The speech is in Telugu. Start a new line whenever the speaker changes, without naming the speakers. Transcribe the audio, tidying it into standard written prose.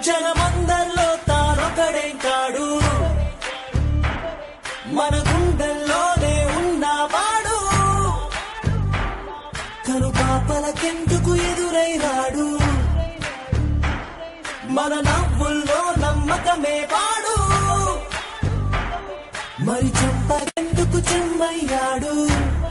జనమందరిలో తానొకడే కాడు, మన గుండెల్లోనే ఉన్నవాడు. కనుపాపలకెందుకు ఎదురై రాడు, మన నవ్వుల్లో నమ్మకమే వాడు. మరి చెంపకెందుకు చెమ్మయ్యాడు,